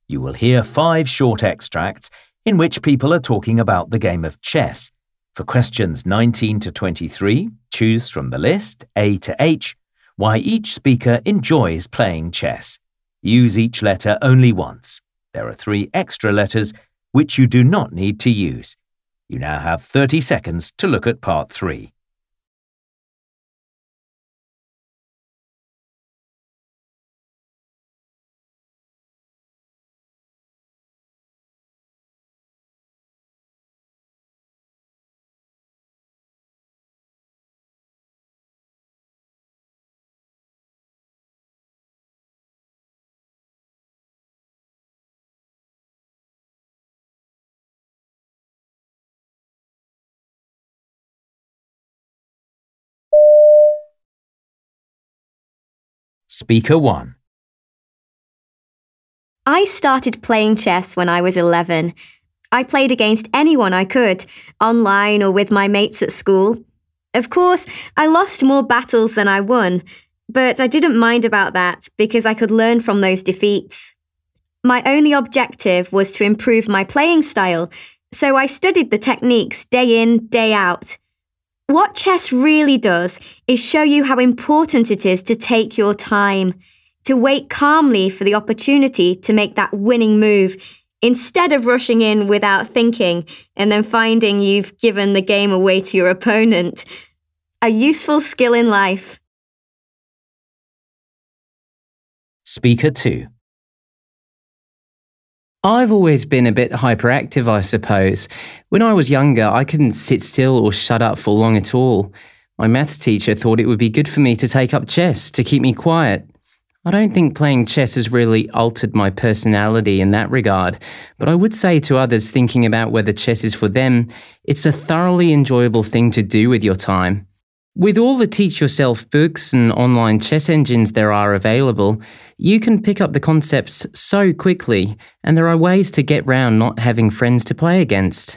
You will hear 5 short extracts in which people are talking about the game of chess. For questions 19 to 23, choose from the list A to H why each speaker enjoys playing chess. Use each letter only once. There are 3 extra letters which you do not need to use. You now have 30 seconds to look at part 3. Speaker 1. I started playing chess when I was 11. I played against anyone I could, online or with my mates at school. Of course, I lost more battles than I won, but I didn't mind about that because I could learn from those defeats. My only objective was to improve my playing style, so I studied the techniques day in, day out. What chess really does is show you how important it is to take your time, to wait calmly for the opportunity to make that winning move, instead of rushing in without thinking and then finding you've given the game away to your opponent. A useful skill in life. Speaker 2. I've always been a bit hyperactive, I suppose. When I was younger, I couldn't sit still or shut up for long at all. My maths teacher thought it would be good for me to take up chess to keep me quiet. I don't think playing chess has really altered my personality in that regard, but I would say to others thinking about whether chess is for them, it's a thoroughly enjoyable thing to do with your time. With all the Teach Yourself books and online chess engines there are available, you can pick up the concepts so quickly, and there are ways to get round not having friends to play against.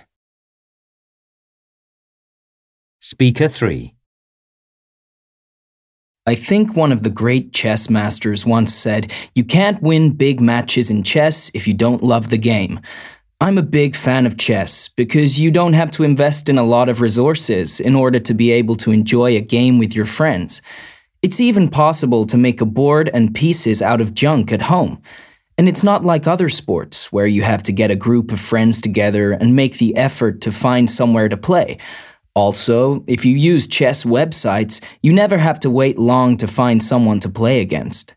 Speaker 3. I think one of the great chess masters once said, "You can't win big matches in chess if you don't love the game." I'm a big fan of chess because you don't have to invest in a lot of resources in order to be able to enjoy a game with your friends. It's even possible to make a board and pieces out of junk at home. And it's not like other sports where you have to get a group of friends together and make the effort to find somewhere to play. Also, if you use chess websites, you never have to wait long to find someone to play against.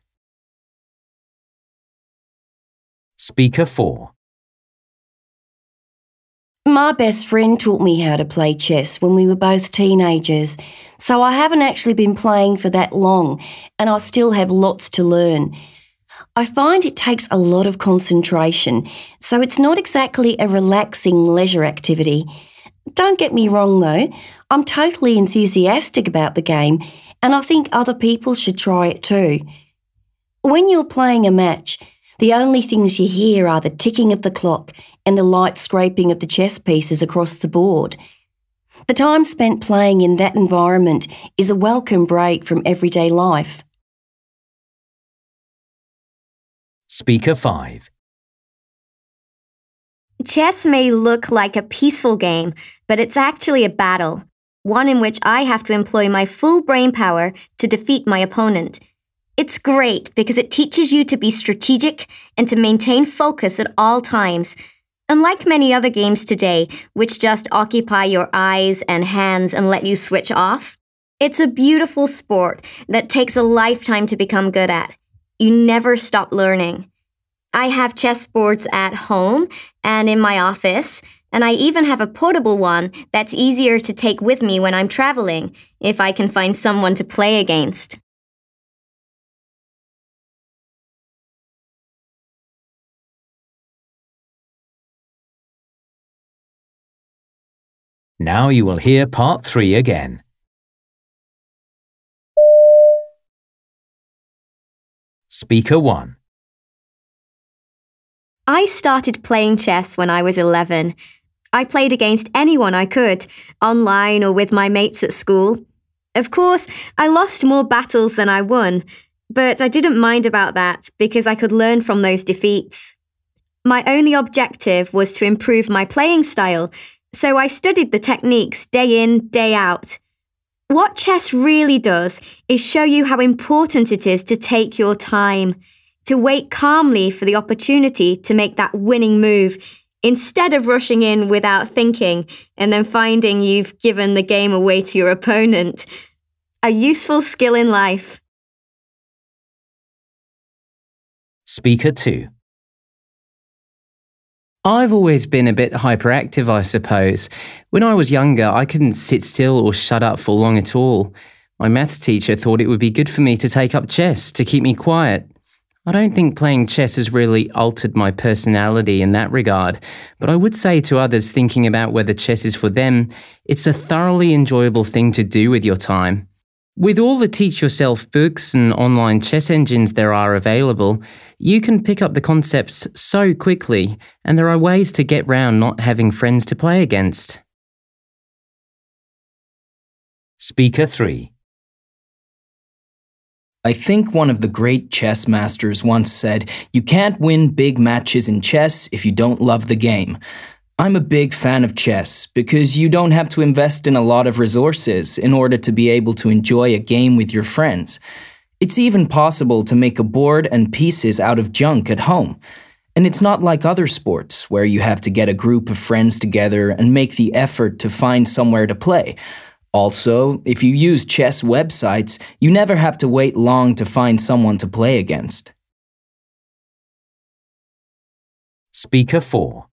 Speaker 4. My best friend taught me how to play chess when we were both teenagers, so I haven't actually been playing for that long, and I still have lots to learn. I find it takes a lot of concentration, so it's not exactly a relaxing leisure activity. Don't get me wrong though, I'm totally enthusiastic about the game, and I think other people should try it too. When you're playing a match, the only things you hear are the ticking of the clock and the light scraping of the chess pieces across the board. The time spent playing in that environment is a welcome break from everyday life. Speaker 5. Chess may look like a peaceful game, but it's actually a battle, one in which I have to employ my full brain power to defeat my opponent. It's great because it teaches you to be strategic and to maintain focus at all times. Unlike many other games today, which just occupy your eyes and hands and let you switch off, it's a beautiful sport that takes a lifetime to become good at. You never stop learning. I have chess boards at home and in my office, and I even have a portable one that's easier to take with me when I'm traveling, if I can find someone to play against. Now you will hear part 3 again. Speaker 1. I started playing chess when I was 11. I played against anyone I could, online or with my mates at school. Of course, I lost more battles than I won, but I didn't mind about that because I could learn from those defeats. My only objective was to improve my playing style, so I studied the techniques day in, day out. What chess really does is show you how important it is to take your time, to wait calmly for the opportunity to make that winning move, instead of rushing in without thinking and then finding you've given the game away to your opponent. A useful skill in life. Speaker 2. I've always been a bit hyperactive, I suppose. When I was younger, I couldn't sit still or shut up for long at all. My maths teacher thought it would be good for me to take up chess to keep me quiet. I don't think playing chess has really altered my personality in that regard, but I would say to others thinking about whether chess is for them, it's a thoroughly enjoyable thing to do with your time. With all the Teach Yourself books and online chess engines there are available, you can pick up the concepts so quickly, and there are ways to get round not having friends to play against. Speaker 3. I think one of the great chess masters once said, "You can't win big matches in chess if you don't love the game." I'm a big fan of chess because you don't have to invest in a lot of resources in order to be able to enjoy a game with your friends. It's even possible to make a board and pieces out of junk at home. And it's not like other sports where you have to get a group of friends together and make the effort to find somewhere to play. Also, if you use chess websites, you never have to wait long to find someone to play against. Speaker 4.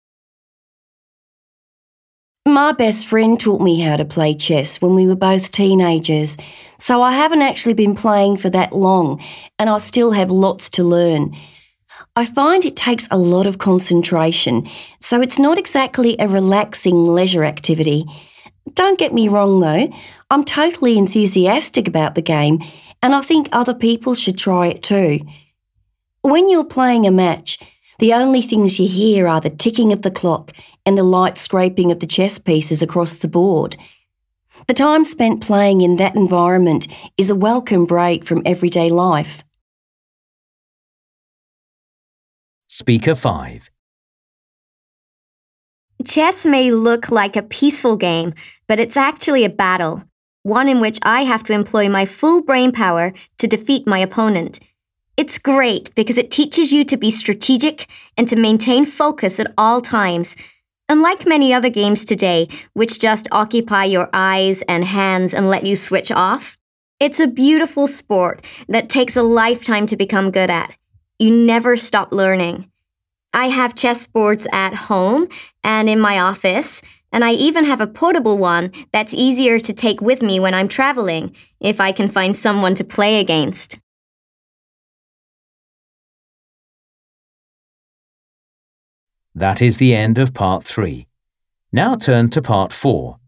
My best friend taught me how to play chess when we were both teenagers, so I haven't actually been playing for that long, and I still have lots to learn. I find it takes a lot of concentration, so it's not exactly a relaxing leisure activity. Don't get me wrong though, I'm totally enthusiastic about the game, and I think other people should try it too. When you're playing a match, the only things you hear are the ticking of the clock and the light scraping of the chess pieces across the board. The time spent playing in that environment is a welcome break from everyday life. Speaker 5. Chess may look like a peaceful game, but it's actually a battle, one in which I have to employ my full brain power to defeat my opponent. It's great because it teaches you to be strategic and to maintain focus at all times. Unlike many other games today, which just occupy your eyes and hands and let you switch off, it's a beautiful sport that takes a lifetime to become good at. You never stop learning. I have chess boards at home and in my office, and I even have a portable one that's easier to take with me when I'm traveling, if I can find someone to play against. That is the end of part 3. Now turn to part 4.